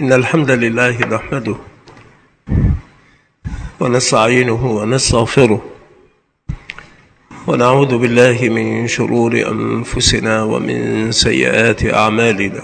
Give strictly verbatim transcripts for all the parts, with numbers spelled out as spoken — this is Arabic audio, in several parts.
إن الحمد لله نحمده ونستعينه ونستغفره ونعوذ بالله من شرور أنفسنا ومن سيئات أعمالنا.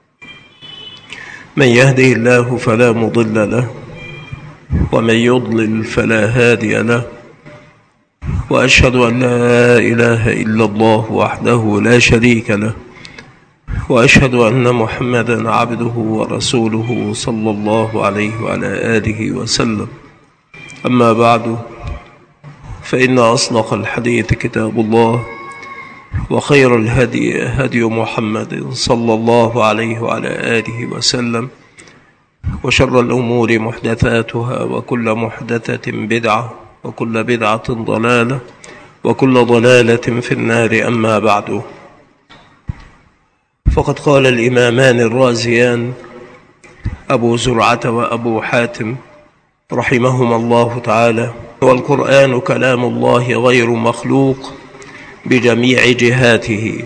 من يهده الله فلا مضل له ومن يضلل فلا هادي له، وأشهد أن لا إله إلا الله وحده لا شريك له، وأشهد أن محمدًا عبده ورسوله صلى الله عليه وعلى آله وسلم. أما بعد، فإن أصدق الحديث كتاب الله، وخير الهدي هدي محمد صلى الله عليه وعلى آله وسلم، وشر الأمور محدثاتها، وكل محدثة بدعة، وكل بدعة ضلالة، وكل ضلالة في النار. أما بعد، فقد قال الإمامان الرازيان أبو زرعة وأبو حاتم رحمهما الله تعالى: والقرآن كلام الله غير مخلوق بجميع جهاته.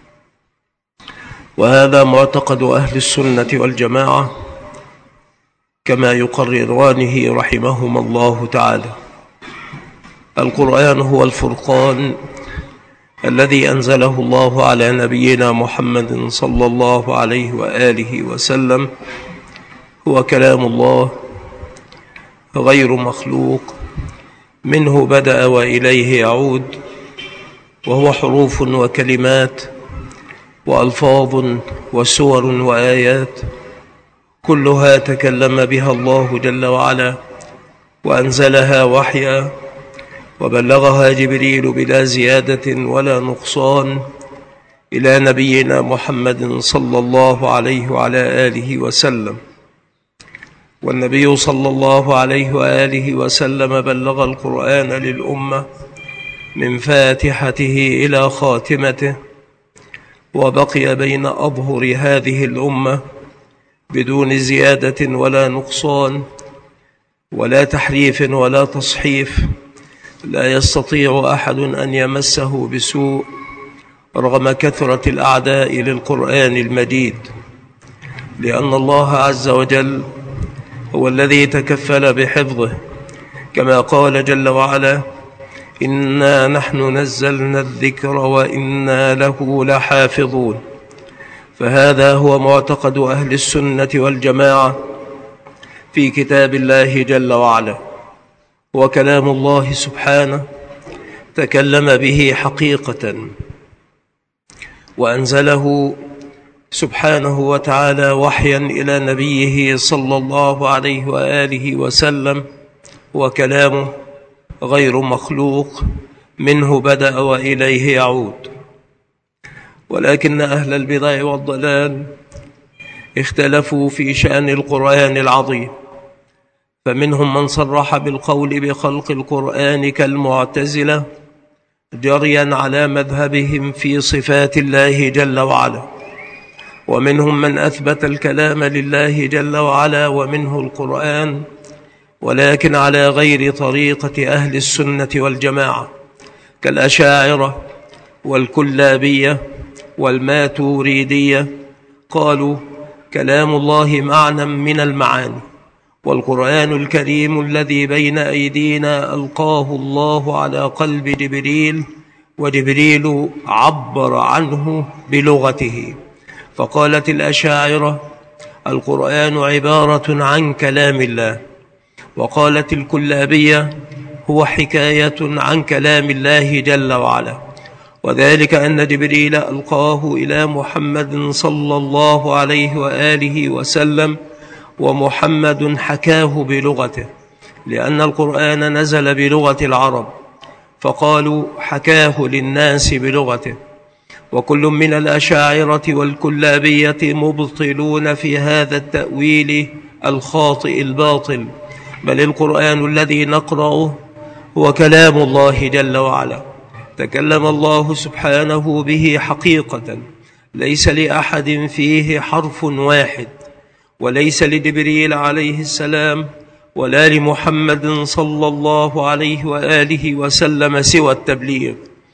وهذا معتقد أهل السنة والجماعة كما يقررانه رحمهما الله تعالى. القرآن هو الفرقان الذي أنزله الله على نبينا محمد صلى الله عليه وآله وسلم، هو كلام الله غير مخلوق، منه بدأ وإليه يعود، وهو حروف وكلمات وألفاظ وسور وآيات كلها تكلم بها الله جل وعلا، وأنزلها وحيا، وبلغها جبريل بلا زيادة ولا نقصان إلى نبينا محمد صلى الله عليه وعلى آله وسلم. والنبي صلى الله عليه وآله وسلم بلغ القرآن للأمة من فاتحته إلى خاتمته، وبقي بين أظهر هذه الأمة بدون زيادة ولا نقصان ولا تحريف ولا تصحيف، لا يستطيع أحد أن يمسه بسوء رغم كثرة الأعداء للقرآن المجيد، لأن الله عز وجل هو الذي تكفل بحفظه، كما قال جل وعلا: إنا نحن نزلنا الذكر وإنا له لحافظون. فهذا هو معتقد أهل السنة والجماعة في كتاب الله جل وعلا، وكلام الله سبحانه تكلم به حقيقة، وأنزله سبحانه وتعالى وحيا إلى نبيه صلى الله عليه وآله وسلم، وكلامه غير مخلوق، منه بدأ وإليه يعود. ولكن أهل البدع والضلال اختلفوا في شأن القرآن العظيم، فمنهم من صرح بالقول بخلق القرآن كالمعتزلة جريا على مذهبهم في صفات الله جل وعلا، ومنهم من أثبت الكلام لله جل وعلا ومنه القرآن، ولكن على غير طريقة أهل السنة والجماعة، كالأشاعرة والكلابية والماتوريدية. قالوا كلام الله معنى من المعاني، والقرآن الكريم الذي بين أيدينا ألقاه الله على قلب جبريل، وجبريل عبر عنه بلغته. فقالت الأشاعرة: القرآن عبارة عن كلام الله. وقالت الكلابية: هو حكاية عن كلام الله جل وعلا، وذلك أن جبريل ألقاه إلى محمد صلى الله عليه وآله وسلم، ومحمد حكاه بلغته، لأن القرآن نزل بلغة العرب، فقالوا حكاه للناس بلغته. وكل من الأشاعرة والكلابية مبطلون في هذا التأويل الخاطئ الباطل، بل القرآن الذي نقرأه هو كلام الله جل وعلا، تكلم الله سبحانه به حقيقة، ليس لأحد فيه حرف واحد، وليس لجبريل عليه السلام ولا لمحمد صلى الله عليه وآله وسلم سوى التبليغ.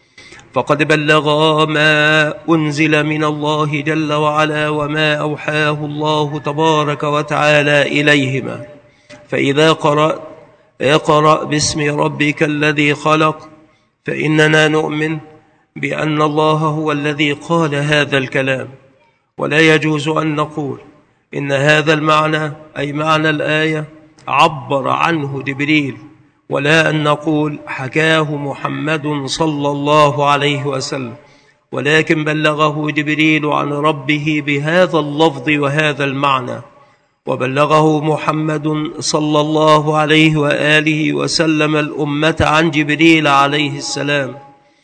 فقد بلغا ما أنزل من الله جل وعلا وما أوحاه الله تبارك وتعالى إليهما. فإذا قرأت اقرأ باسم ربك الذي خلق، فإننا نؤمن بأن الله هو الذي قال هذا الكلام، ولا يجوز أن نقول إن هذا المعنى أي معنى الآية عبر عنه جبريل، ولا أن نقول حكاه محمد صلى الله عليه وسلم، ولكن بلغه جبريل عن ربه بهذا اللفظ وهذا المعنى، وبلغه محمد صلى الله عليه وآله وسلم الأمة عن جبريل عليه السلام،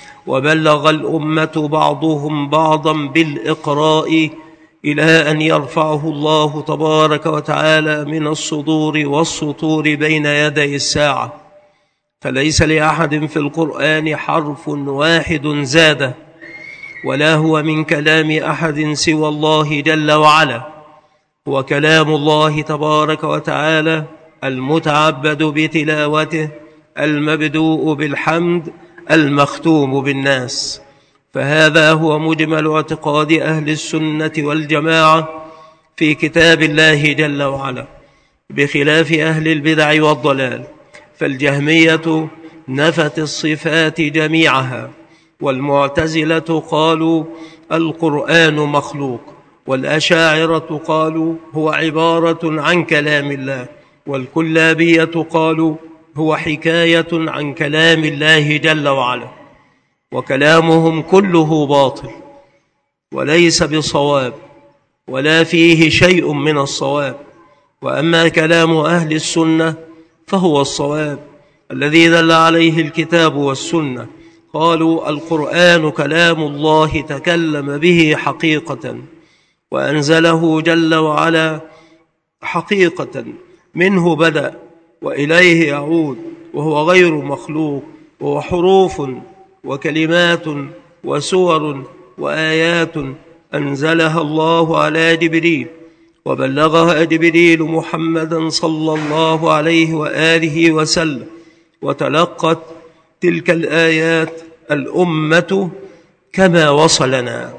وبلغ الأمة بعضهم بعضا بالإقراء إلى أن يرفعه الله تبارك وتعالى من الصدور والسطور بين يدي الساعة. فليس لأحد في القرآن حرف واحد زاده، ولا هو من كلام أحد سوى الله جل وعلا، هو كلام الله تبارك وتعالى المتعبد بتلاوته، المبدوء بالحمد، المختوم بالناس. فهذا هو مجمل اعتقاد أهل السنة والجماعة في كتاب الله جل وعلا، بخلاف أهل البدع والضلال. فالجهمية نفت الصفات جميعها، والمعتزلة قالوا القرآن مخلوق، والأشاعرة قالوا هو عبارة عن كلام الله، والكلابية قالوا هو حكاية عن كلام الله جل وعلا. وكلامهم كله باطل وليس بصواب، ولا فيه شيء من الصواب. وأما كلام أهل السنة فهو الصواب الذي دل عليه الكتاب والسنة. قالوا القرآن كلام الله تكلم به حقيقة، وأنزله جل وعلا حقيقة، منه بدأ وإليه يعود، وهو غير مخلوق، وهو حروف وكلمات وسور وآيات أنزلها الله على جبريل، وبلغها جبريل محمدا صلى الله عليه وآله وسلم، وتلقت تلك الآيات الأمة كما وصلنا.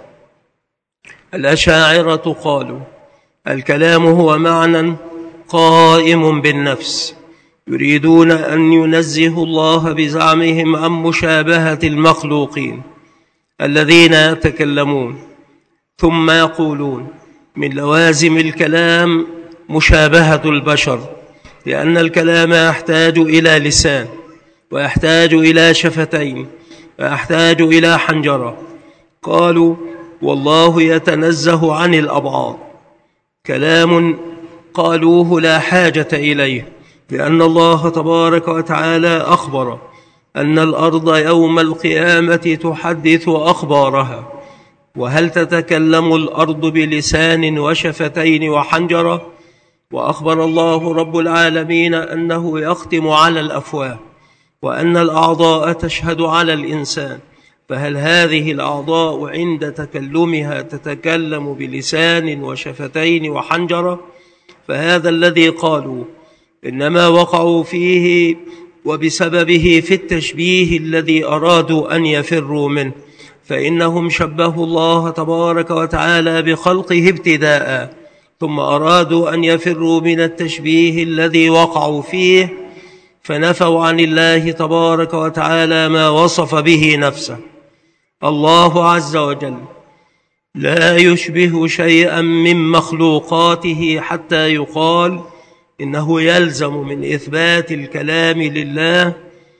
الأشاعرة قالوا الكلام هو معنى قائم بالنفس، يريدون أن ينزهوا الله بزعمهم عن مشابهة المخلوقين الذين يتكلمون، ثم يقولون من لوازم الكلام مشابهة البشر، لأن الكلام يحتاج إلى لسان، ويحتاج إلى شفتين، ويحتاج إلى حنجرة. قالوا والله يتنزه عن الأبعاد، كلام قالوه لا حاجة إليه، لأن الله تبارك وتعالى أخبر أن الأرض يوم القيامة تحدث أخبارها. وهل تتكلم الأرض بلسان وشفتين وحنجرة؟ وأخبر الله رب العالمين أنه يختم على الأفواه، وأن الأعضاء تشهد على الإنسان. فهل هذه الأعضاء عند تكلمها تتكلم بلسان وشفتين وحنجرة؟ فهذا الذي قالوا إنما وقعوا فيه وبسببه في التشبيه الذي أرادوا أن يفروا منه، فإنهم شبهوا الله تبارك وتعالى بخلقه ابتداء، ثم أرادوا أن يفروا من التشبيه الذي وقعوا فيه، فنفوا عن الله تبارك وتعالى ما وصف به نفسه. الله عز وجل لا يشبه شيئا من مخلوقاته حتى يقال إنه يلزم من إثبات الكلام لله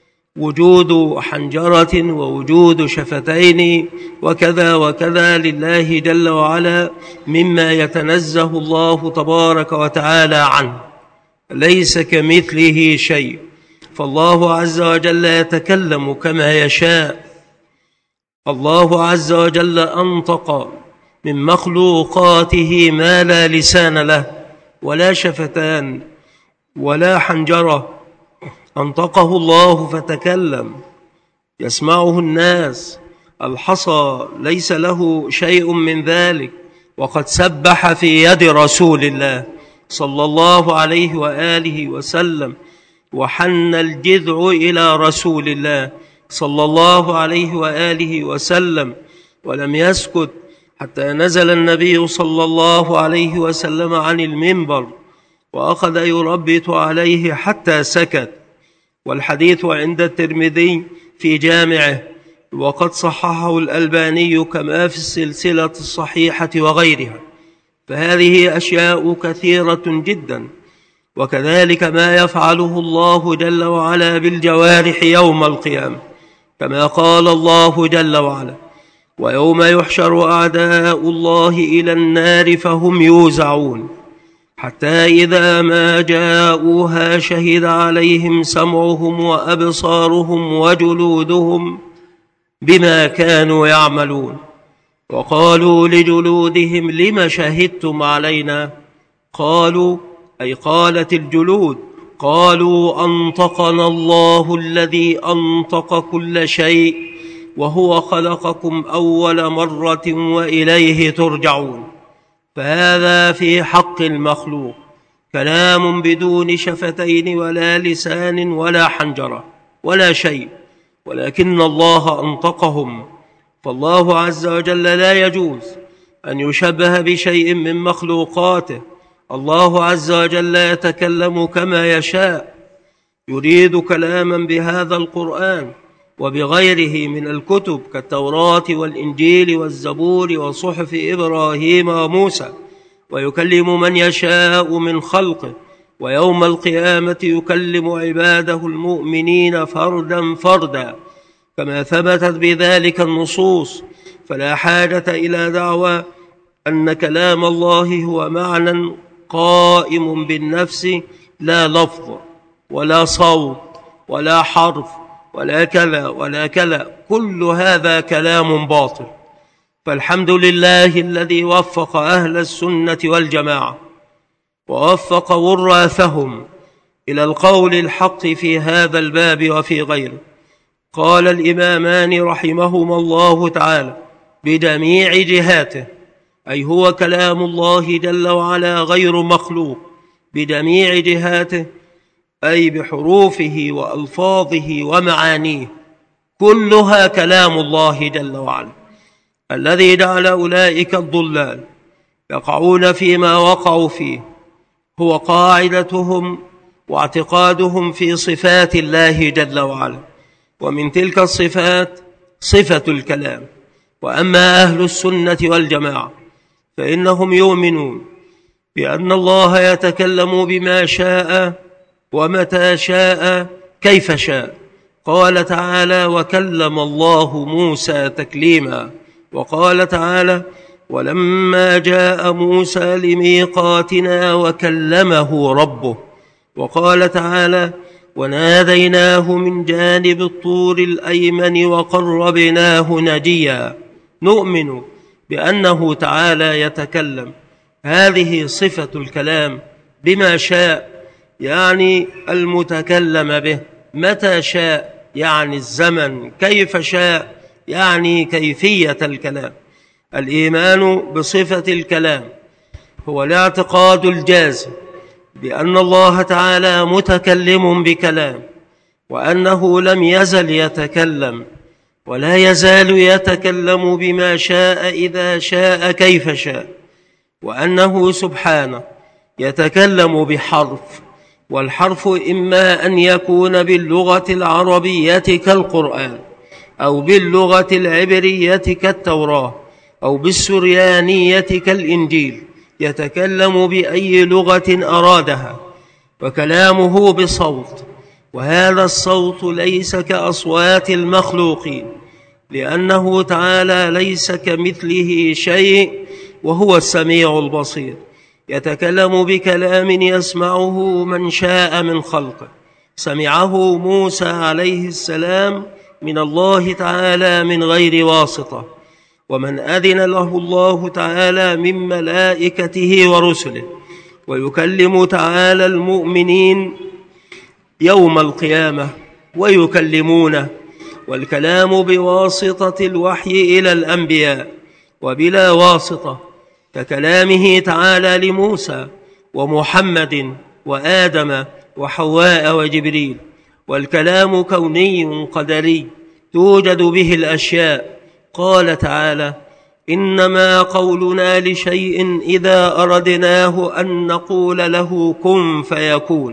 وجود حنجرة ووجود شفتين وكذا وكذا لله جل وعلا مما يتنزه الله تبارك وتعالى عنه، ليس كمثله شيء. فالله عز وجل يتكلم كما يشاء. الله عز وجل أنطق من مخلوقاته ما لا لسان له ولا شفتان ولا حنجرة، أنطقه الله فتكلم يسمعه الناس. الحصى ليس له شيء من ذلك، وقد سبح في يد رسول الله صلى الله عليه وآله وسلم، وحن الجذع إلى رسول الله صلى الله عليه وآله وسلم، ولم يسكت حتى نزل النبي صلى الله عليه وسلم عن المنبر وأخذ يربط عليه حتى سكت. والحديث عند الترمذي في جامعه، وقد صححه الألباني كما في السلسلة الصحيحة وغيرها. فهذه أشياء كثيرة جدا، وكذلك ما يفعله الله جل وعلا بالجوارح يوم القيامة، كما قال الله جل وعلا: ويوم يحشر أعداء الله إلى النار فهم يوزعون حتى إذا ما جاءوها شهد عليهم سمعهم وأبصارهم وجلودهم بما كانوا يعملون، وقالوا لجلودهم لم شهدتم علينا؟ قالوا، أي قالت الجلود، قالوا أنطقنا الله الذي أنطق كل شيء وهو خلقكم أول مرة وإليه ترجعون. فهذا في حق المخلوق كلام بدون شفتين ولا لسان ولا حنجرة ولا شيء، ولكن الله أنطقهم. فالله عز وجل لا يجوز أن يشبه بشيء من مخلوقاته. الله عز وجل يتكلم كما يشاء، يريد كلاما بهذا القرآن وبغيره من الكتب كالتوراة والإنجيل والزبور وصحف إبراهيم وموسى، ويكلم من يشاء من خلقه، ويوم القيامة يكلم عباده المؤمنين فردا فردا كما ثبتت بذلك النصوص. فلا حاجة إلى دعوى أن كلام الله هو معنى قائم بالنفس، لا لفظ ولا صوت ولا حرف ولا كذا ولا كذا، كل هذا كلام باطل. فالحمد لله الذي وفق أهل السنة والجماعة ووفق وراثهم إلى القول الحق في هذا الباب وفي غيره. قال الإمامان رحمهما الله تعالى بجميع جهاته، أي هو كلام الله جل وعلا غير مخلوق بجميع جهاته، أي بحروفه وألفاظه ومعانيه، كلها كلام الله جل وعلا، الذي جعل أولئك الضلال يقعون فيما وقعوا فيه هو قاعدتهم واعتقادهم في صفات الله جل وعلا. ومن تلك الصفات صفة الكلام. وأما أهل السنة والجماعة فإنهم يؤمنون بأن الله يتكلم بما شاء ومتى شاء كيف شاء. قال تعالى: وكلم الله موسى تكليما. وقال تعالى: ولما جاء موسى لميقاتنا وكلمه ربه. وقال تعالى: وناديناه من جانب الطور الأيمن وقربناه نجيا. نؤمن بأنه تعالى يتكلم، هذه صفة الكلام، بما شاء يعني المتكلم به، متى شاء يعني الزمن، كيف شاء يعني كيفية الكلام. الإيمان بصفة الكلام هو الاعتقاد الجازم بأن الله تعالى متكلم بكلام، وأنه لم يزل يتكلم ولا يزال يتكلم بما شاء إذا شاء كيف شاء، وأنه سبحانه يتكلم بحرف، والحرف إما أن يكون باللغة العربية كالقرآن، أو باللغة العبرية كالتوراة، أو بالسريانية كالإنجيل، يتكلم بأي لغة أرادها، وكلامه بصوت، وهذا الصوت ليس كأصوات المخلوقين، لأنه تعالى ليس كمثله شيء وهو السميع البصير. يتكلم بكلام يسمعه من شاء من خلقه. سمعه موسى عليه السلام من الله تعالى من غير واسطة، ومن أذن له الله تعالى من ملائكته ورسله. ويكلم تعالى المؤمنين يوم القيامة ويكلمونه، والكلام بواسطة الوحي إلى الأنبياء وبلا واسطة، ككلامه تعالى لموسى ومحمد وآدم وحواء وجبريل. والكلام كوني قدري، توجد به الأشياء. قال تعالى: إنما قولنا لشيء إذا أردناه أن نقول له كن فيكون.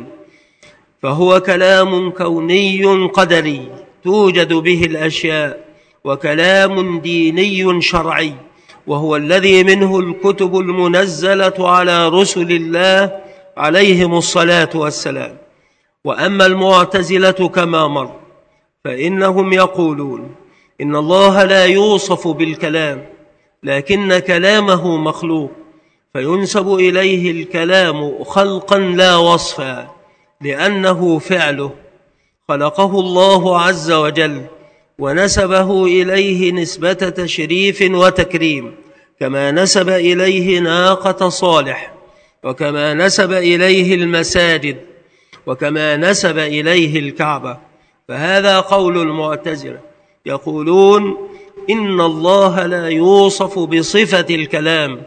فهو كلام كوني قدري توجد به الأشياء، وكلام ديني شرعي، وهو الذي منه الكتب المنزلة على رسل الله عليهم الصلاة والسلام. وأما المعتزلة كما مر فإنهم يقولون إن الله لا يوصف بالكلام، لكن كلامه مخلوق، فينسب إليه الكلام خلقا لا وصفا، لأنه فعله خلقه الله عز وجل، ونسبه إليه نسبة تشريف وتكريم، كما نسب إليه ناقة صالح، وكما نسب إليه المساجد، وكما نسب إليه الكعبة. فهذا قول المعتزلة، يقولون إن الله لا يوصف بصفة الكلام،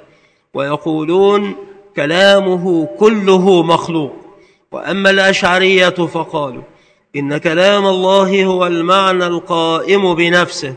ويقولون كلامه كله مخلوق. وأما الأشعرية فقالوا إن كلام الله هو المعنى القائم بنفسه،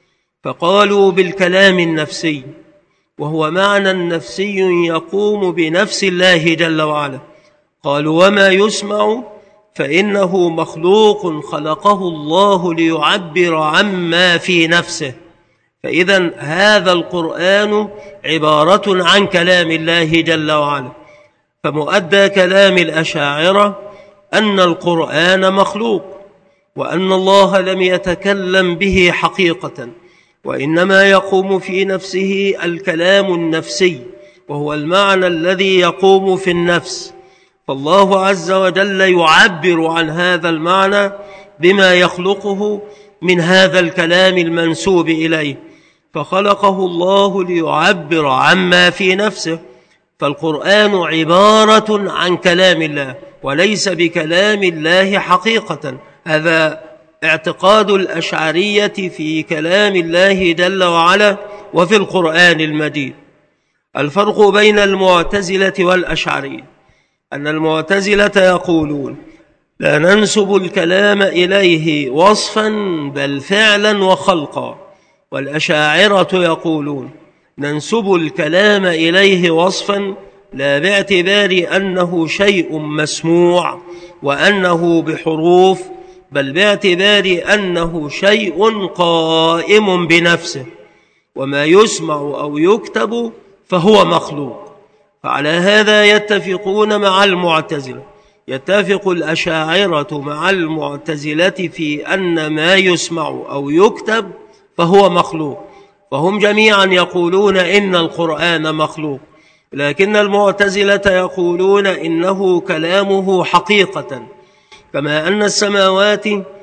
فقالوا بالكلام النفسي، وهو معنى نفسي يقوم بنفس الله جل وعلا. قالوا وما يسمع فإنه مخلوق خلقه الله ليعبر عما في نفسه. فإذا هذا القرآن عبارة عن كلام الله جل وعلا. فمؤدى كلام الأشاعرة أن القرآن مخلوق، وأن الله لم يتكلم به حقيقة، وإنما يقوم في نفسه الكلام النفسي، وهو المعنى الذي يقوم في النفس. فالله عز وجل يعبر عن هذا المعنى بما يخلقه من هذا الكلام المنسوب إليه، فخلقه الله ليعبر عما في نفسه. فالقرآن عبارة عن كلام الله وليس بكلام الله حقيقة. هذا اعتقاد الأشعرية في كلام الله جل وعلا وفي القرآن المجيد. الفرق بين المعتزلة والأشعرية أن المعتزلة يقولون لا ننسب الكلام إليه وصفا بل فعلا وخلقا، والأشاعرة يقولون ننسب الكلام إليه وصفا لا باعتبار أنه شيء مسموع وأنه بحروف، بل باعتبار أنه شيء قائم بنفسه، وما يسمع أو يكتب فهو مخلوق. فعلى هذا يتفقون مع المعتزلة، يتفق الأشاعرة مع المعتزلة في أن ما يسمع أو يكتب فهو مخلوق، فهم جميعا يقولون إن القرآن مخلوق، لكن المعتزلة يقولون إنه كلامه حقيقة، كما أن السماوات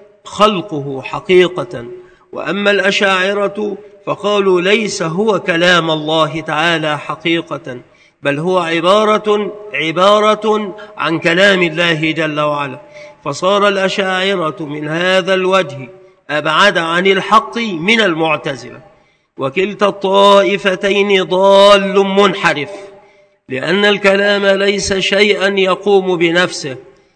خلقه حقيقة. وأما الأشاعرة فقالوا ليس هو كلام الله تعالى حقيقة، بل هو عبارة عبارة عن كلام الله جل وعلا. فصار الأشاعرة من هذا الوجه أبعد عن الحق من المعتزلة، وكلتا الطائفتين ضال منحرف، لأن الكلام ليس شيئا يقوم بنفسه،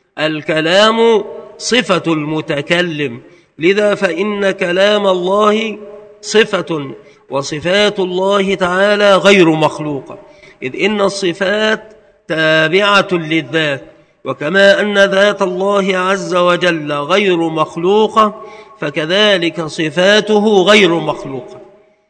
الكلام صفة المتكلم، لذا فإن كلام الله صفة، وصفات الله تعالى غير مخلوقة، إذ إن الصفات تابعة للذات، وكما أن ذات الله عز وجل غير مخلوقة فكذلك صفاته غير مخلوقة.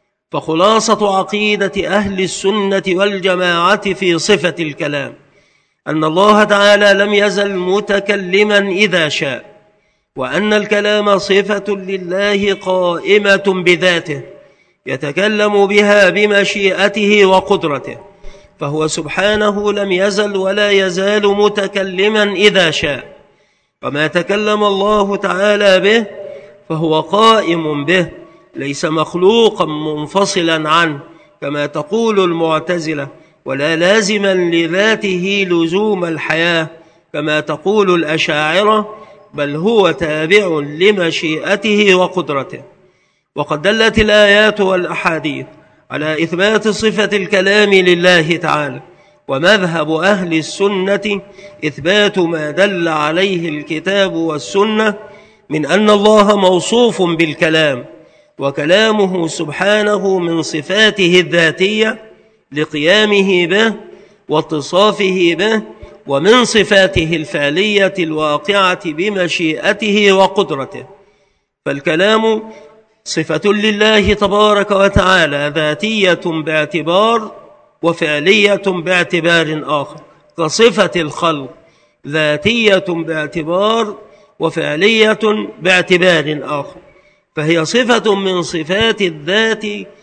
فخلاصة عقيدة أهل السنة والجماعة في صفة الكلام أن الله تعالى لم يزل متكلما إذا شاء، وأن الكلام صفة لله قائمة بذاته يتكلم بها بمشيئته وقدرته، فهو سبحانه لم يزل ولا يزال متكلما إذا شاء. وما تكلم الله تعالى به فهو قائم به، ليس مخلوقا منفصلا عنه كما تقول المعتزلة، ولا لازما لذاته لزوم الحياة كما تقول الأشاعرة، بل هو تابع لمشيئته وقدرته. وقد دلت الآيات والأحاديث على إثبات صفة الكلام لله تعالى، ومذهب أهل السنة إثبات ما دل عليه الكتاب والسنة من أن الله موصوف بالكلام، وكلامه سبحانه من صفاته الذاتية لقيامه به واتصافه به، ومن صفاته الفعلية الواقعة بمشيئته وقدرته. فالكلام صفة لله تبارك وتعالى ذاتية باعتبار وفعلية باعتبار آخر، كصفة الخلق ذاتية باعتبار وفعلية باعتبار آخر، فهي صفة من صفات الذات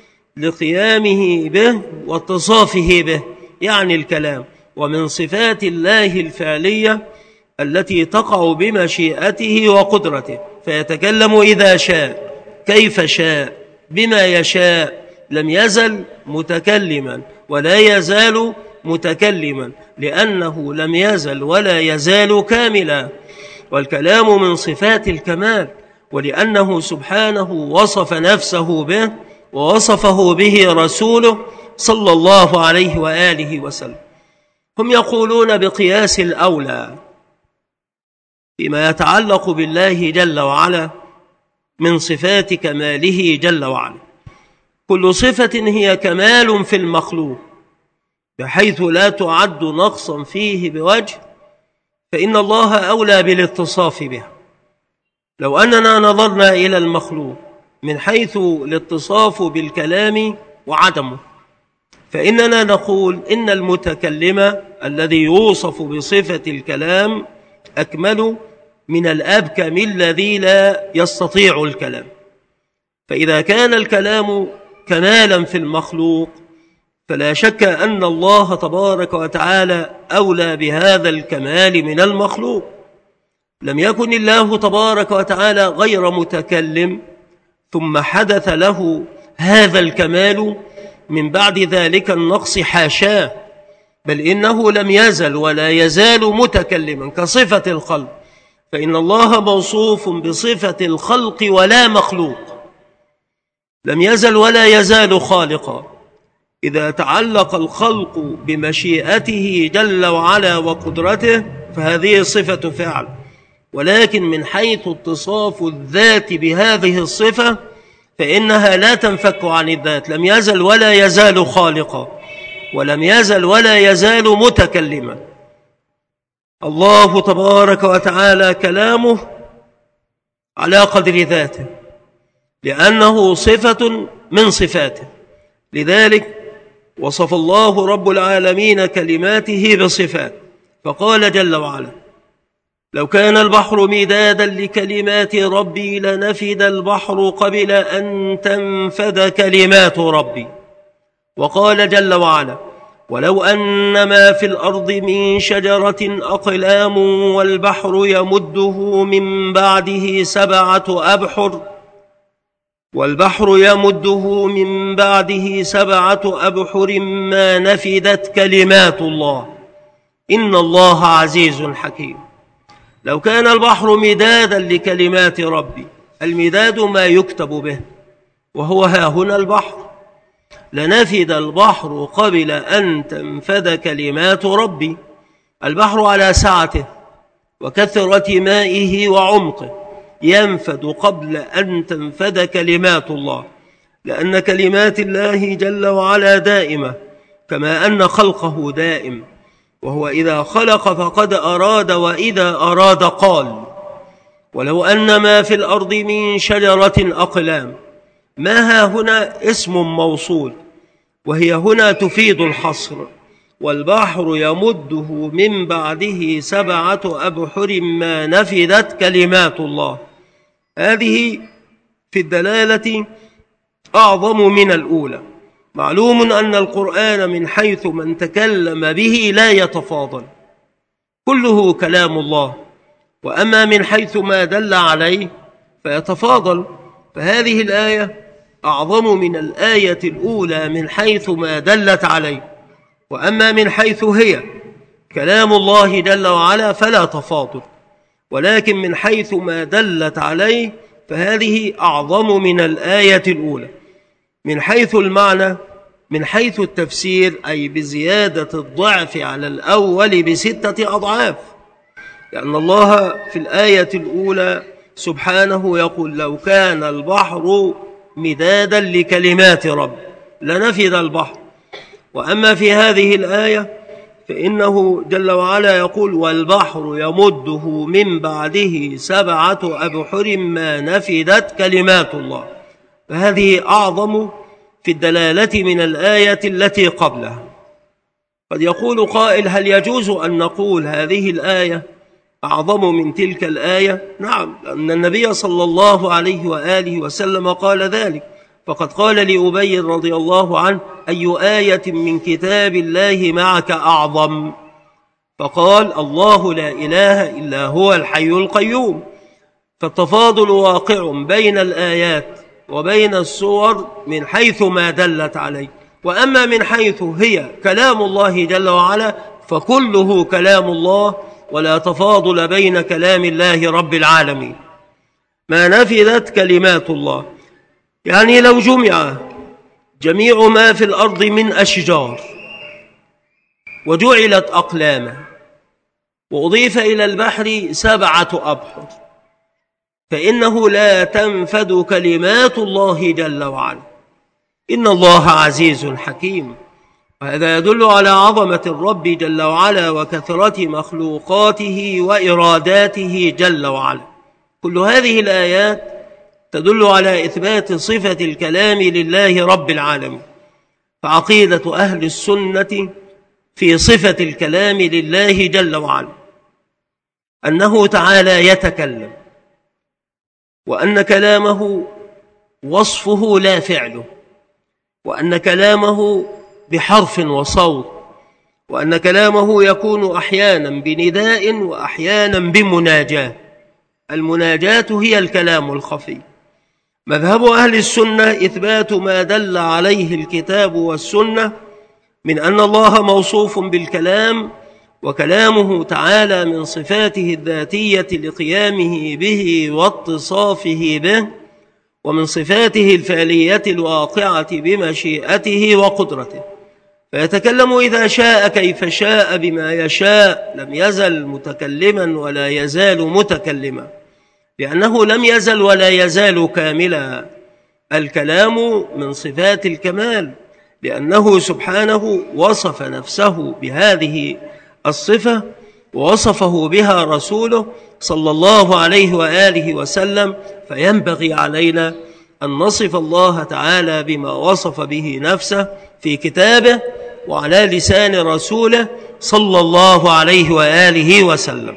لقيامه به واتصافه به، يعني الكلام، ومن صفات الله الفعلية التي تقع بمشيئته وقدرته، فيتكلم إذا شاء كيف شاء بما يشاء، لم يزل متكلما ولا يزال متكلما، لأنه لم يزل ولا يزال كاملا. والكلام من صفات الكمال، ولأنه سبحانه وصف نفسه به ووصفه به رسوله صلى الله عليه وآله وسلم. هم يقولون بقياس الأولى فيما يتعلق بالله جل وعلا من صفات كماله جل وعلا. كل صفة هي كمال في المخلوق بحيث لا تعد نقصا فيه بوجه، فإن الله أولى بالاتصاف بها. لو أننا نظرنا إلى المخلوق من حيث الاتصاف بالكلام وعدمه، فإننا نقول إن المتكلم الذي يوصف بصفة الكلام أكمل من الأبكم الذي لا يستطيع الكلام. فإذا كان الكلام كمالا في المخلوق، فلا شك أن الله تبارك وتعالى أولى بهذا الكمال من المخلوق. لم يكن الله تبارك وتعالى غير متكلم ثم حدث له هذا الكمال من بعد ذلك النقص، حاشاه، بل إنه لم يزل ولا يزال متكلما كصفة الخلق، فإن الله موصوف بصفة الخلق ولا مخلوق، لم يزل ولا يزال خالقا. إذا تعلق الخلق بمشيئته جل وعلا وقدرته فهذه صفة فعل، ولكن من حيث اتصاف الذات بهذه الصفة فإنها لا تنفك عن الذات، لم يزل ولا يزال خالقا، ولم يزل ولا يزال متكلما. الله تبارك وتعالى كلامه على قدر ذاته لأنه صفة من صفاته، لذلك وصف الله رب العالمين كلماته بصفات، فقال جل وعلا: لو كان البحر مدادا لكلمات ربي لنفد البحر قبل أن تنفد كلمات ربي. وقال جل وعلا: ولو أن ما في الأرض من شجرة أقلام والبحر يمده من بعده سبعة أبحر والبحر يمده من بعده سبعة أبحر ما نفدت كلمات الله إن الله عزيز حكيم. لو كان البحر مدادا لكلمات ربي، المداد ما يكتب به، وهو ها هنا البحر، لنفد البحر قبل أن تنفد كلمات ربي. البحر على سعته وكثرة مائه وعمقه ينفد قبل أن تنفد كلمات الله، لأن كلمات الله جل وعلا دائمة، كما أن خلقه دائم، وهو إذا خلق فقد أراد، وإذا أراد قال. ولو أن ما في الأرض من شجرة أقلام، ما ها هنا اسم موصول، وهي هنا تفيد الحصر، والبحر يمده من بعده سبعة أبحر ما نفدت كلمات الله. هذه في الدلالة أعظم من الأولى. معلوم أن القرآن من حيث من تكلم به لا يتفاضل، كله كلام الله، وأما من حيث ما دل عليه فيتفاضل. فهذه الآية أعظم من الآية الأولى من حيث ما دلت عليه، وأما من حيث هي كلام الله جل وعلا فلا تفاضل، ولكن من حيث ما دلت عليه فهذه أعظم من الآية الأولى. من حيث المعنى، من حيث التفسير، أي بزيادة الضعف على الأول بستة أضعاف، لأن الله في الآية الأولى سبحانه يقول: لو كان البحر مدادا لكلمات رب لنفد البحر. وأما في هذه الآية فإنه جل وعلا يقول: والبحر يمده من بعده سبعة أبحر ما نفدت كلمات الله. فهذه أعظم في الدلالة من الآية التي قبلها. قد يقول قائل: هل يجوز أن نقول هذه الآية أعظم من تلك الآية؟ نعم، لأن النبي صلى الله عليه وآله وسلم قال ذلك، فقد قال لأبي رضي الله عنه: أي آية من كتاب الله معك أعظم؟ فقال: الله لا إله إلا هو الحي القيوم. فالتفاضل واقع بين الآيات وبين السور من حيث ما دلت عليه. وأما من حيث هي كلام الله جل وعلا فكله كلام الله، ولا تفاضل بين كلام الله رب العالمين. ما نفذت كلمات الله، يعني لو جمع جميع ما في الأرض من أشجار وجعلت أقلاما وأضيف إلى البحر سبعة أبحر فإنه لا تنفد كلمات الله جل وعلا. إن الله عزيز حكيم. وهذا يدل على عظمة الرب جل وعلا وكثرة مخلوقاته وإراداته جل وعلا. كل هذه الآيات تدل على إثبات صفة الكلام لله رب العالمين. فعقيدة أهل السنة في صفة الكلام لله جل وعلا أنه تعالى يتكلم، وأن كلامه وصفه لا فعله، وأن كلامه بحرف وصوت، وأن كلامه يكون أحيانا بنداء وأحيانا بمناجاة. المناجاة هي الكلام الخفي. مذهب أهل السنة إثبات ما دل عليه الكتاب والسنة من أن الله موصوف بالكلام، وكلامه تعالى من صفاته الذاتية لقيامه به واتصافه به، ومن صفاته الفعلية الواقعة بمشيئته وقدرته. فيتكلم إذا شاء كيف شاء بما يشاء، لم يزل متكلما ولا يزال متكلما، لأنه لم يزل ولا يزال كاملا. الكلام من صفات الكمال، لأنه سبحانه وصف نفسه بهذه الصفة ووصفه بها رسوله صلى الله عليه وآله وسلم. فينبغي علينا أن نصف الله تعالى بما وصف به نفسه في كتابه وعلى لسان رسوله صلى الله عليه وآله وسلم.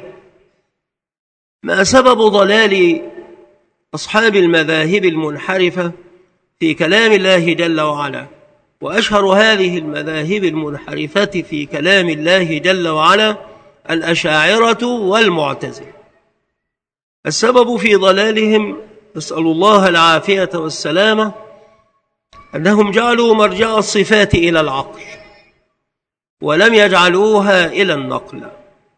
ما سبب ضلال أصحاب المذاهب المنحرفة في كلام الله جل وعلا؟ وأشهر هذه المذاهب المنحرفة في كلام الله جل وعلا الأشاعرة والمعتزلة. السبب في ضلالهم، نسأل الله العافية والسلامة، أنهم جعلوا مرجع الصفات إلى العقل ولم يجعلوها إلى النقل.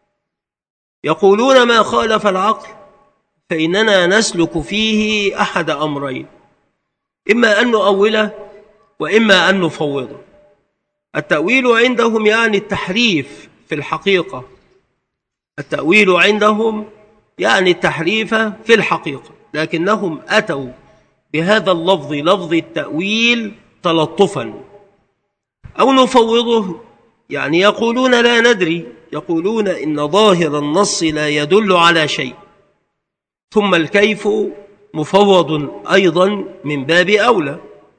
يقولون ما خالف العقل فإننا نسلك فيه أحد أمرين: إما أن نؤوله وإما أن نفوضه. التأويل عندهم يعني التحريف في الحقيقة. التأويل عندهم يعني التحريف في الحقيقة، لكنهم أتوا بهذا اللفظ لفظ التأويل تلطفا. أو نفوضه يعني يقولون لا ندري، يقولون إن ظاهر النص لا يدل على شيء، ثم الكيف مفوض أيضا من باب أولى.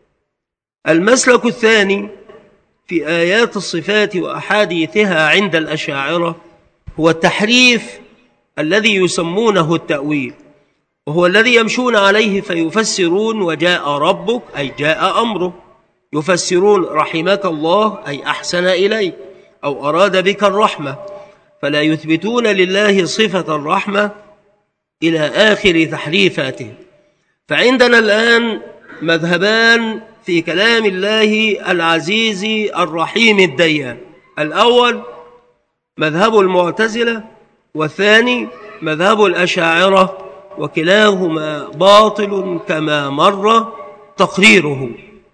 المسلك الثاني في آيات الصفات وأحاديثها عند الأشاعرة هو التحريف الذي يسمونه التأويل، وهو الذي يمشون عليه فيفسرون وجاء ربك أي جاء أمره، يفسرون رحمك الله أي أحسن إليك أو أراد بك الرحمة، فلا يثبتون لله صفة الرحمة إلى آخر تحريفاته. فعندنا الآن مذهبان في كلام الله العزيز الرحيم الديان: الأول مذهب المعتزلة، والثاني مذهب الأشاعرة، وكلاهما باطل كما مر تقريره.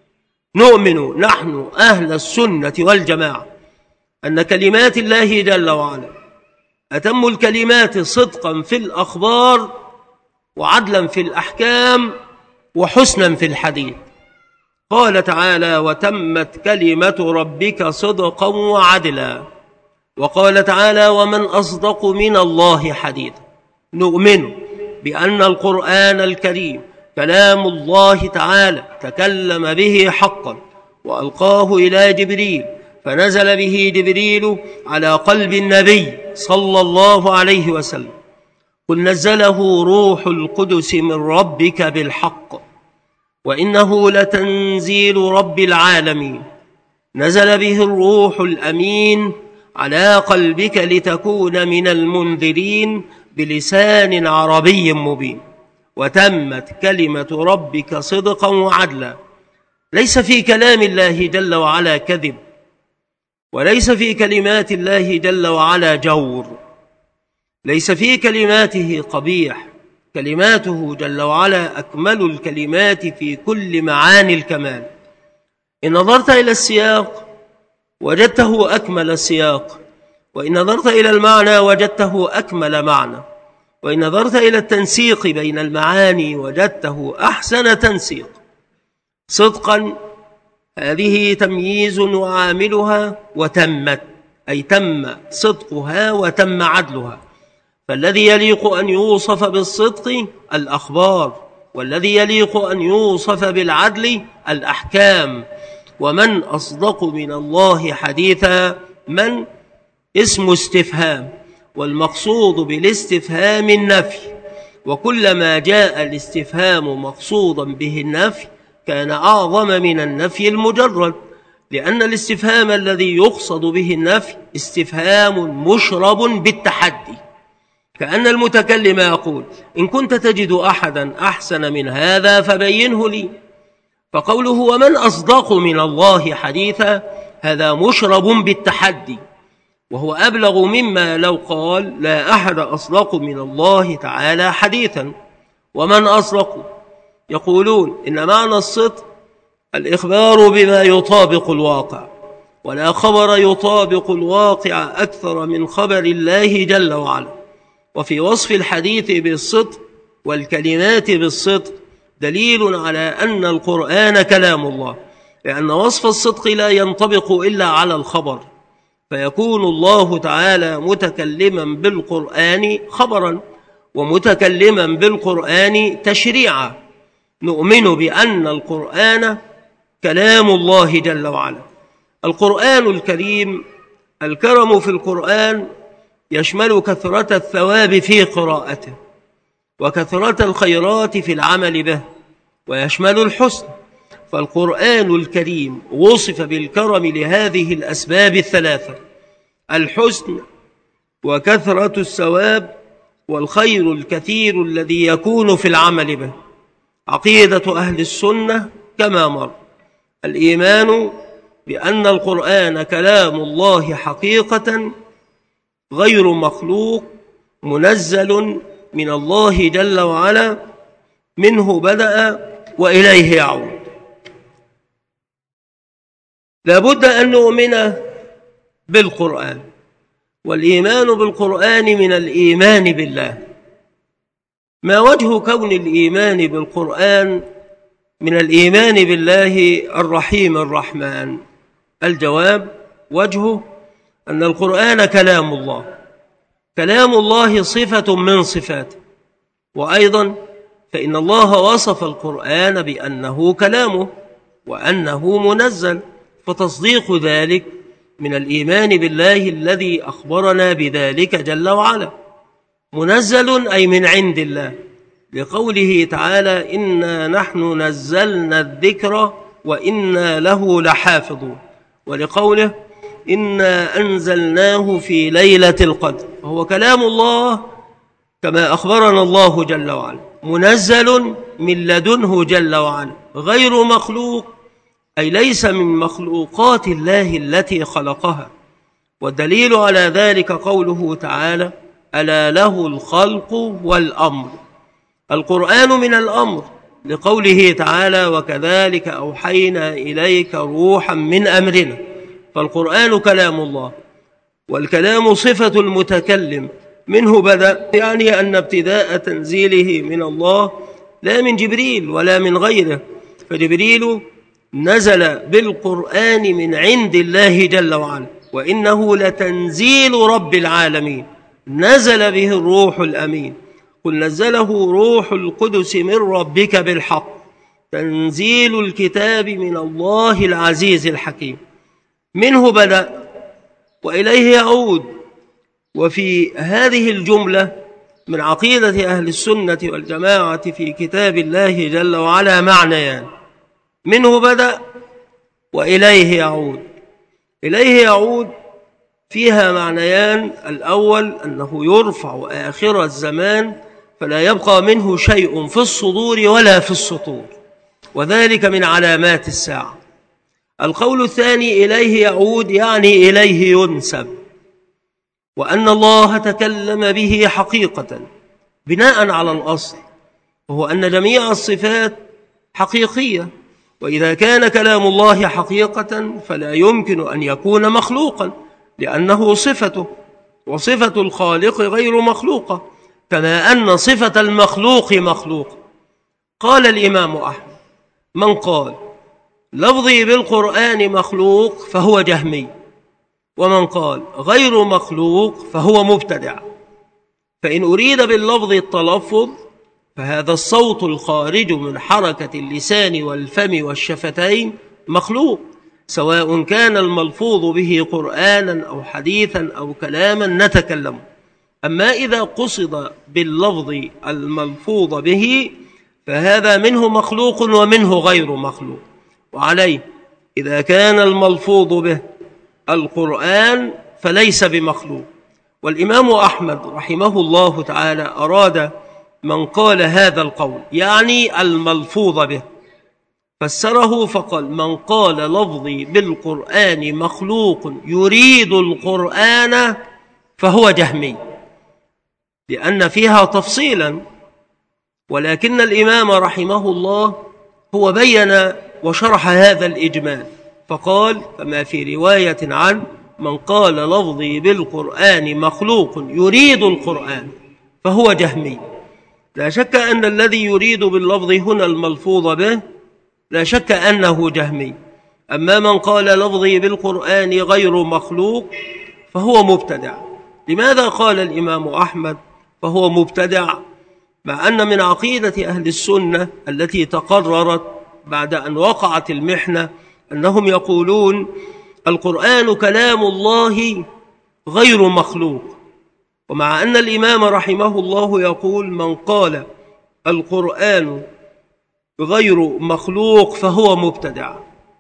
نؤمن نحن أهل السنة والجماعة أن كلمات الله جل وعلا أتم الكلمات صدقا في الأخبار وعدلا في الأحكام وحسنا في الحديث. قال تعالى: وتمت كلمة ربك صدقا وعدلا. وقال تعالى: ومن أصدق من الله حديثا. نؤمن بأن القرآن الكريم كلام الله تعالى تكلم به حقا، وألقاه إلى جبريل، فنزل به جبريل على قلب النبي صلى الله عليه وسلم. قل نزله روح القدس من ربك بالحق وإنه لتنزيل رب العالمين. نزل به الروح الأمين على قلبك لتكون من المنذرين بلسان عربي مبين. وتمت كلمة ربك صدقا وعدلا. ليس في كلام الله جل وعلا كذب، وليس في كلمات الله جل وعلا جور، ليس في كلماته قبيح. كلماته جل وعلا أكمل الكلمات في كل معاني الكمال. إن نظرت إلى السياق وجدته أكمل السياق، وإن نظرت إلى المعنى وجدته أكمل معنى، وإن نظرت إلى التنسيق بين المعاني وجدته أحسن تنسيق. صدقا هذه تمييز وعاملها، وتمت أي تم صدقها وتم عدلها. فالذي يليق أن يوصف بالصدق الأخبار، والذي يليق أن يوصف بالعدل الأحكام. ومن أصدق من الله حديثا. من اسم استفهام، والمقصود بالاستفهام النفي، وكلما جاء الاستفهام مقصودا به النفي كان أعظم من النفي المجرد، لأن الاستفهام الذي يقصد به النفي استفهام مشرب بالتحدي، كأن المتكلم يقول: إن كنت تجد أحدا أحسن من هذا فبينه لي. فقوله ومن أصدق من الله حديثا هذا مشرب بالتحدي، وهو أبلغ مما لو قال لا أحد أصدق من الله تعالى حديثا. ومن أصدق يقولون إن معنى الصدق الإخبار بما يطابق الواقع، ولا خبر يطابق الواقع أكثر من خبر الله جل وعلا. وفي وصف الحديث بالصدق والكلمات بالصدق دليل على أن القرآن كلام الله، لأن وصف الصدق لا ينطبق إلا على الخبر، فيكون الله تعالى متكلما بالقرآن خبرا، ومتكلما بالقرآن تشريعا. نؤمن بأن القرآن كلام الله جل وعلا. القرآن الكريم، الكرم في القرآن يشمل كثرة الثواب في قراءته، وكثرة الخيرات في العمل به، ويشمل الحسن. فالقرآن الكريم وصف بالكرم لهذه الأسباب الثلاثة: الحسن، وكثرة الثواب، والخير الكثير الذي يكون في العمل به. عقيدة أهل السنة كما مر: الإيمان بأن القرآن كلام الله حقيقة غير مخلوق، منزل من الله جل وعلا، منه بدأ وإليه يعود. لابد أن نؤمن بالقرآن، والإيمان بالقرآن من الإيمان بالله. ما وجه كون الإيمان بالقرآن من الإيمان بالله الرحيم الرحمن؟ الجواب: وجهه أن القرآن كلام الله. كلام الله صفة من صفاته، وأيضا فإن الله وصف القرآن بأنه كلامه وأنه منزل، فتصديق ذلك من الإيمان بالله الذي أخبرنا بذلك جل وعلا. منزل أي من عند الله، لقوله تعالى: إنا نحن نزلنا الذكر وإنا له لحافظون، ولقوله: إنا أنزلناه في ليلة القدر. وهو كلام الله كما أخبرنا الله جل وعلا، منزل من لدنه جل وعلا، غير مخلوق، أي ليس من مخلوقات الله التي خلقها. والدليل على ذلك قوله تعالى: ألا له الخلق والأمر. القرآن من الأمر، لقوله تعالى: وكذلك أوحينا إليك روحا من أمرنا. فالقرآن كلام الله، والكلام صفة المتكلم منه بدأ يعني أن ابتداء تنزيله من الله لا من جبريل ولا من غيره، فجبريل نزل بالقرآن من عند الله جل وعلا، وإنه لتنزيل رب العالمين نزل به الروح الأمين، قل نزله روح القدس من ربك بالحق تنزيل الكتاب من الله العزيز الحكيم. منه بدأ وإليه يعود. وفي هذه الجملة من عقيدة أهل السنة والجماعة في كتاب الله جل وعلا معنيان: منه بدأ وإليه يعود. إليه يعود فيها معنيان: الأول أنه يرفع آخر الزمان فلا يبقى منه شيء في الصدور ولا في السطور، وذلك من علامات الساعة. القول الثاني: إليه يعود يعني إليه ينسب، وأن الله تكلم به حقيقة بناء على الأصل، وهو أن جميع الصفات حقيقية، وإذا كان كلام الله حقيقة فلا يمكن أن يكون مخلوقا لأنه صفته، وصفة الخالق غير مخلوقة، كما أن صفة المخلوق مخلوقة. قال الإمام أحمد: من قال لفظي بالقرآن مخلوق فهو جهمي، ومن قال غير مخلوق فهو مبتدع. فإن أريد باللفظ التلفظ فهذا الصوت الخارج من حركة اللسان والفم والشفتين مخلوق، سواء كان الملفوظ به قرآنا أو حديثا أو كلاما نتكلم. أما إذا قصد باللفظ الملفوظ به فهذا منه مخلوق ومنه غير مخلوق. وعليه إذا كان الملفوظ به القرآن فليس بمخلوق. والإمام أحمد رحمه الله تعالى أراد من قال هذا القول يعني الملفوظ به فسره فقال: من قال لفظي بالقرآن مخلوق يريد القرآن فهو جهمي، لأن فيها تفصيلا، ولكن الإمام رحمه الله هو بين وشرح هذا الإجمال فقال كما في رواية عن: من قال لفظي بالقرآن مخلوق يريد القرآن فهو جهمي. لا شك أن الذي يريد باللفظ هنا الملفوظ به لا شك أنه جهمي. أما من قال لفظي بالقرآن غير مخلوق فهو مبتدع. لماذا قال الإمام أحمد فهو مبتدع، مع أن من عقيدة أهل السنة التي تقررت بعد أن وقعت المحنة أنهم يقولون القرآن كلام الله غير مخلوق، ومع أن الإمام رحمه الله يقول من قال القرآن غير مخلوق فهو مبتدع،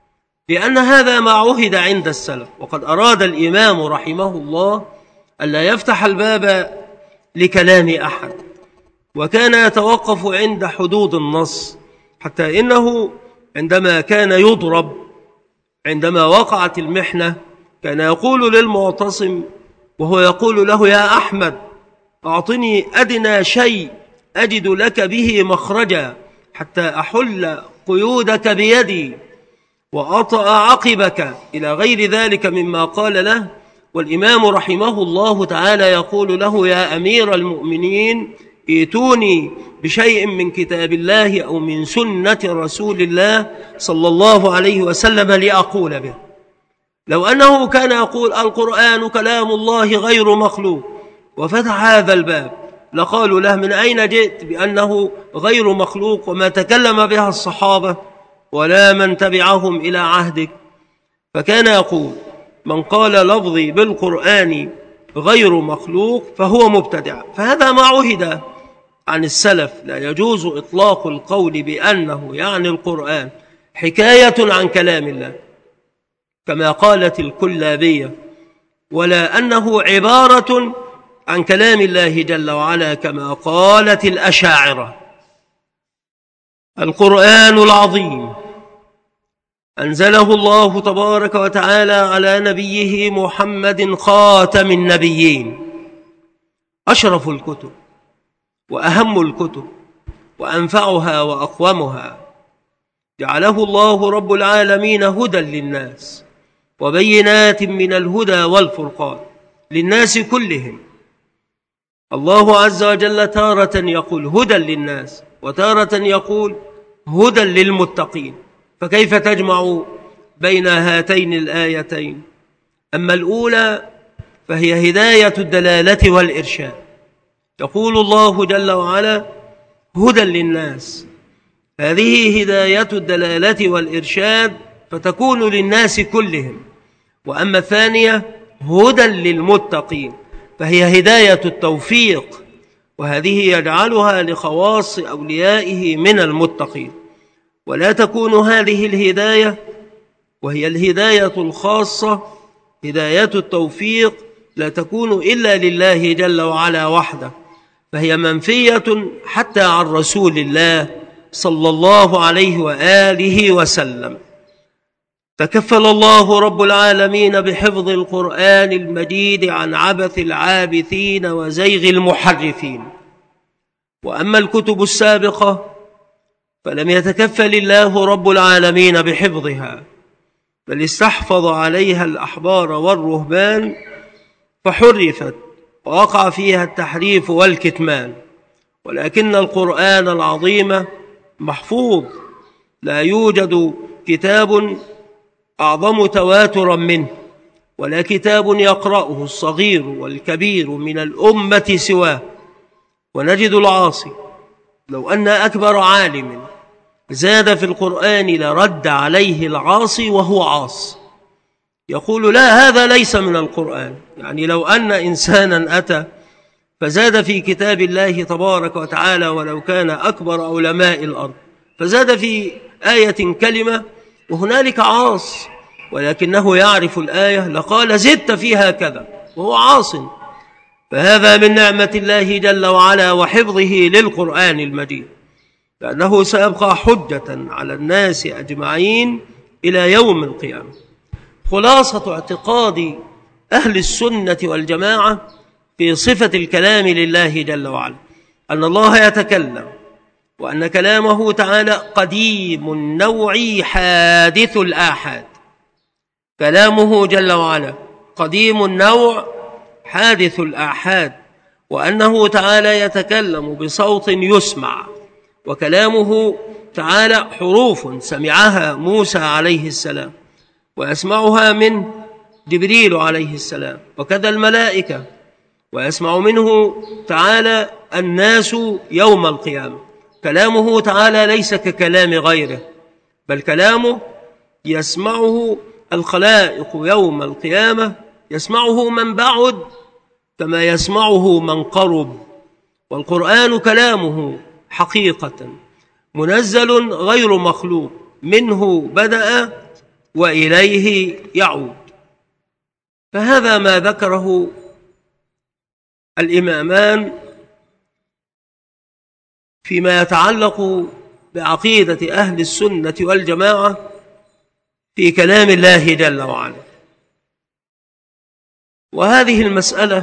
لأن هذا ما عهد عند السلف. وقد أراد الإمام رحمه الله ألا يفتح الباب لكلام أحد، وكان يتوقف عند حدود النص، حتى إنه عندما كان يضرب عندما وقعت المحنة كان يقول للمعتصم وهو يقول له: يا أحمد أعطني أدنى شيء أجد لك به مخرجا حتى أحل قيودك بيدي وأطأ عقبك، إلى غير ذلك مما قال له. والإمام رحمه الله تعالى يقول له: يا أمير المؤمنين ائتوني بشيء من كتاب الله أو من سنة رسول الله صلى الله عليه وسلم لأقول به. لو أنه كان يقول القرآن كلام الله غير مخلوق وفتح هذا الباب لقالوا له: من أين جئت بأنه غير مخلوق وما تكلم بها الصحابة ولا من تبعهم إلى عهدك؟ فكان يقول: من قال لفظي بالقرآن غير مخلوق فهو مبتدع. فهذا ما عهد عن السلف، لا يجوز إطلاق القول بأنه يعني القرآن حكاية عن كلام الله كما قالت الكلابية، ولا أنه عبارة عن كلام الله جل وعلا كما قالت الأشاعرة. القرآن العظيم أنزله الله تبارك وتعالى على نبيه محمد خاتم النبيين، أشرف الكتب وأهم الكتب وأنفعها وأقومها، جعله الله رب العالمين هدى للناس وبينات من الهدى والفرقان للناس كلهم. الله عز وجل تارة يقول هدى للناس وتارة يقول هدى للمتقين، فكيف تجمع بين هاتين الآيتين؟ أما الأولى فهي هداية الدلالة والإرشاد، يقول الله جل وعلا هدى للناس، هذه هداية الدلالة والإرشاد فتكون للناس كلهم. وأما الثانية هدى للمتقين فهي هداية التوفيق، وهذه يجعلها لخواص أوليائه من المتقين. ولا تكون هذه الهداية وهي الهداية الخاصة هداية التوفيق لا تكون إلا لله جل وعلا وحده، فهي منفية حتى عن رسول الله صلى الله عليه وآله وسلم. تكفل الله رب العالمين بحفظ القرآن المجيد عن عبث العابثين وزيغ المحرفين. وأما الكتب السابقة فلم يتكفل الله رب العالمين بحفظها، بل استحفظ عليها الأحبار والرهبان فحرفت ووقع فيها التحريف والكتمان. ولكن القرآن العظيم محفوظ، لا يوجد كتاب أعظم تواترا منه، ولا كتاب يقرأه الصغير والكبير من الأمة سواه. ونجد العاصي لو أن أكبر عالم زاد في القرآن لرد عليه العاصي وهو عاص، يقول لا هذا ليس من القرآن. يعني لو أن إنسانا أتى فزاد في كتاب الله تبارك وتعالى ولو كان أكبر علماء الأرض، فزاد في آية كلمة وهنالك عاص ولكنه يعرف الآية لقال زدت فيها كذا وهو عاص. فهذا من نعمة الله جل وعلا وحفظه للقرآن المجيد، لأنه سيبقى حجة على الناس أجمعين إلى يوم القيامة. خلاصة اعتقاد أهل السنة والجماعة في صفة الكلام لله جل وعلا أن الله يتكلم، وأن كلامه تعالى قديم النوع حادث الآحاد. كلامه جل وعلا قديم النوع حادث الآحاد، وأنه تعالى يتكلم بصوت يسمع، وكلامه تعالى حروف سمعها موسى عليه السلام ويسمعها من جبريل عليه السلام، وكذا الملائكة، ويسمع منه تعالى الناس يوم القيامة. كلامه تعالى ليس ككلام غيره، بل كلامه يسمعه الخلائق يوم القيامة، يسمعه من بعد كما يسمعه من قرب. والقرآن كلامه حقيقة منزل غير مخلوق، منه بدأ وإليه يعود. فهذا ما ذكره الإمامان فيما يتعلق بعقيدة أهل السنة والجماعة في كلام الله جل وعلا. وهذه المسألة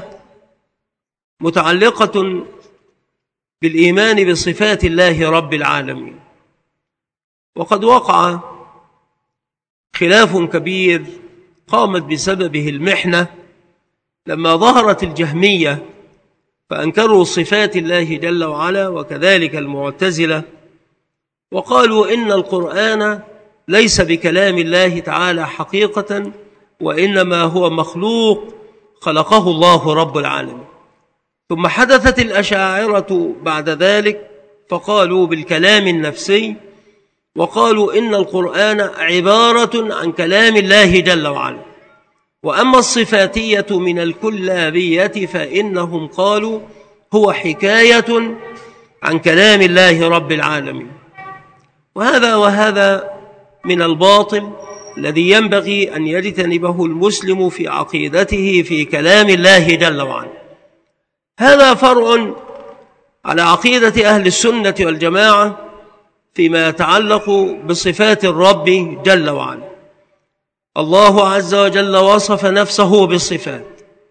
متعلقة بالإيمان بصفات الله رب العالمين. وقد وقع خلاف كبير قامت بسببه المحنة لما ظهرت الجهمية فأنكروا صفات الله جل وعلا، وكذلك المعتزلة، وقالوا إن القرآن ليس بكلام الله تعالى حقيقة، وإنما هو مخلوق خلقه الله رب العالمين. ثم حدثت الأشاعرة بعد ذلك فقالوا بالكلام النفسي، وقالوا إن القرآن عبارة عن كلام الله جل وعلا. وأما الصفاتية من الكلابية فإنهم قالوا هو حكاية عن كلام الله رب العالمين. وهذا وهذا من الباطل الذي ينبغي أن يجتنبه المسلم في عقيدته في كلام الله جل وعلا. هذا فرع على عقيدة أهل السنة والجماعة فيما يتعلق بصفات الرب جل وعلا. الله عز وجل وصف نفسه بالصفات،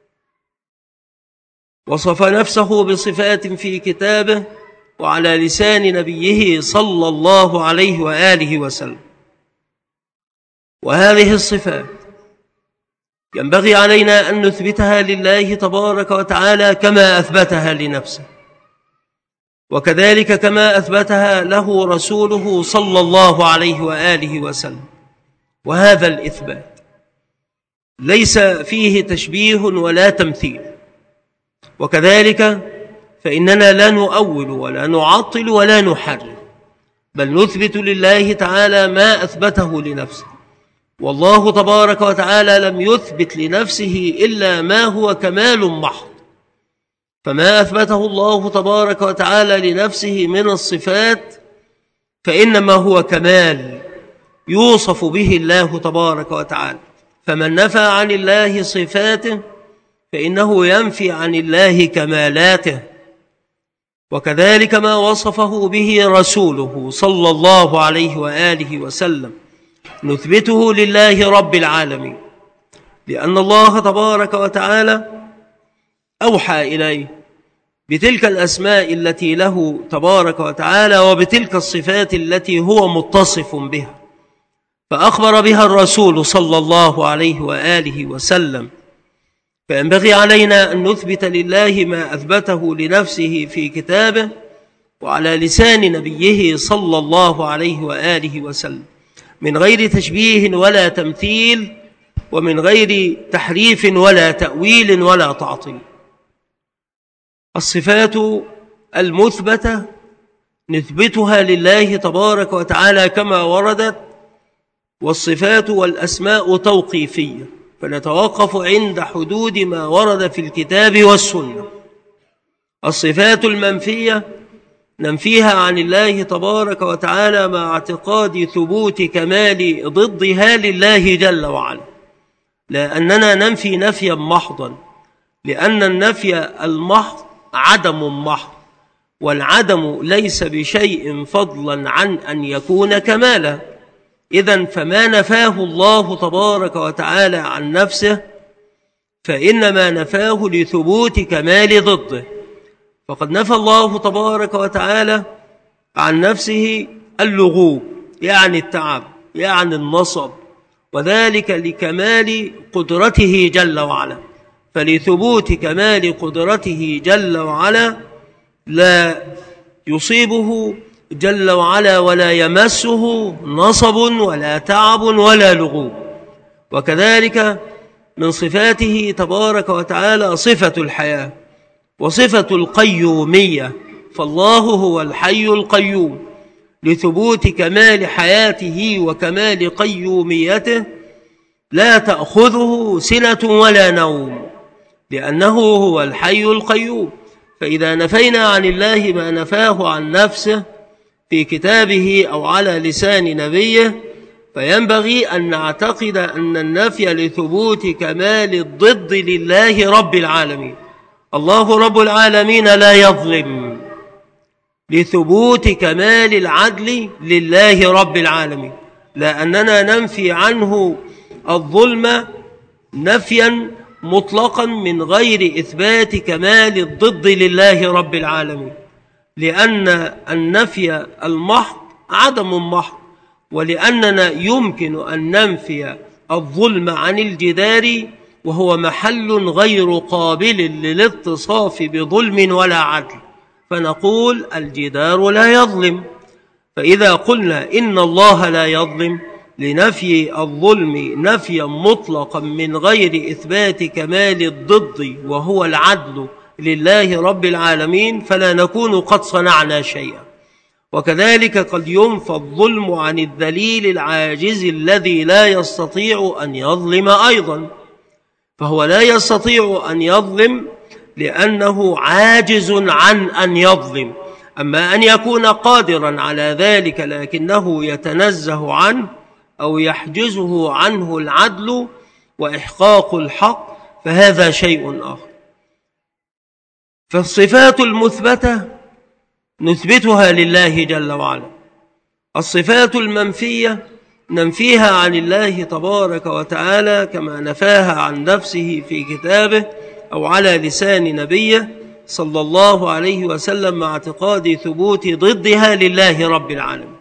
وصف نفسه بصفات في كتابه وعلى لسان نبيه صلى الله عليه وآله وسلم. وهذه الصفات ينبغي علينا أن نثبتها لله تبارك وتعالى كما أثبتها لنفسه، وكذلك كما أثبتها له رسوله صلى الله عليه وآله وسلم. وهذا الإثبات ليس فيه تشبيه ولا تمثيل، وكذلك فإننا لا نؤول ولا نعطل ولا نحرر، بل نثبت لله تعالى ما أثبته لنفسه. والله تبارك وتعالى لم يثبت لنفسه إلا ما هو كمال محض، فما أثبته الله تبارك وتعالى لنفسه من الصفات فإنما هو كمال يوصف به الله تبارك وتعالى. فمن نفى عن الله صفاته فإنه ينفي عن الله كمالاته، وكذلك ما وصفه به رسوله صلى الله عليه وآله وسلم نثبته لله رب العالمين، لأن الله تبارك وتعالى أوحى إليه بتلك الأسماء التي له تبارك وتعالى وبتلك الصفات التي هو متصف بها، فأخبر بها الرسول صلى الله عليه وآله وسلم. فينبغي علينا أن نثبت لله ما أثبته لنفسه في كتابه وعلى لسان نبيه صلى الله عليه وآله وسلم، من غير تشبيه ولا تمثيل، ومن غير تحريف ولا تأويل ولا تعطيل. الصفات المثبتة نثبتها لله تبارك وتعالى كما وردت، والصفات والأسماء توقيفية، فنتوقف عند حدود ما ورد في الكتاب والسنة. الصفات المنفية ننفيها عن الله تبارك وتعالى مع اعتقاد ثبوت كمال ضدها لله جل وعلا، لأننا ننفي نفيا محضا، لأن النفي المحض عدم محض، والعدم ليس بشيء فضلا عن أن يكون كمالا. إذن فما نفاه الله تبارك وتعالى عن نفسه فإنما نفاه لثبوت كمال ضده. فقد نفى الله تبارك وتعالى عن نفسه اللغوب، يعني التعب، يعني النصب، وذلك لكمال قدرته جل وعلا. فلثبوت كمال قدرته جل وعلا لا يصيبه جل وعلا ولا يمسه نصب ولا تعب ولا لغوب. وكذلك من صفاته تبارك وتعالى صفة الحياة وصفة القيومية، فالله هو الحي القيوم، لثبوت كمال حياته وكمال قيوميته لا تأخذه سنة ولا نوم، لأنه هو الحي القيوم. فإذا نفينا عن الله ما نفاه عن نفسه في كتابه أو على لسان نبيه فينبغي أن نعتقد أن النفي لثبوت كمال الضد لله رب العالمين. الله رب العالمين لا يظلم، لثبوت كمال العدل لله رب العالمين، لأننا ننفي عنه الظلم نفيا مطلقا من غير إثبات كمال الضد لله رب العالمين، لأن النفي المحض عدم محض، ولأننا يمكن أن ننفي الظلم عن الجدار وهو محل غير قابل للاتصاف بظلم ولا عدل، فنقول الجدار لا يظلم. فإذا قلنا إن الله لا يظلم لنفي الظلم نفيا مطلقا من غير إثبات كمال الضد وهو العدل لله رب العالمين فلا نكون قد صنعنا شيئا. وكذلك قد ينفى الظلم عن الذليل العاجز الذي لا يستطيع أن يظلم أيضا، فهو لا يستطيع أن يظلم لأنه عاجز عن أن يظلم. أما أن يكون قادرا على ذلك لكنه يتنزه عنه أو يحجزه عنه العدل وإحقاق الحق فهذا شيء آخر. فالصفات المثبتة نثبتها لله جل وعلا، الصفات المنفية ننفيها عن الله تبارك وتعالى كما نفاها عن نفسه في كتابه أو على لسان نبيه صلى الله عليه وسلم مع اعتقاد ثبوت ضدها لله رب العالمين.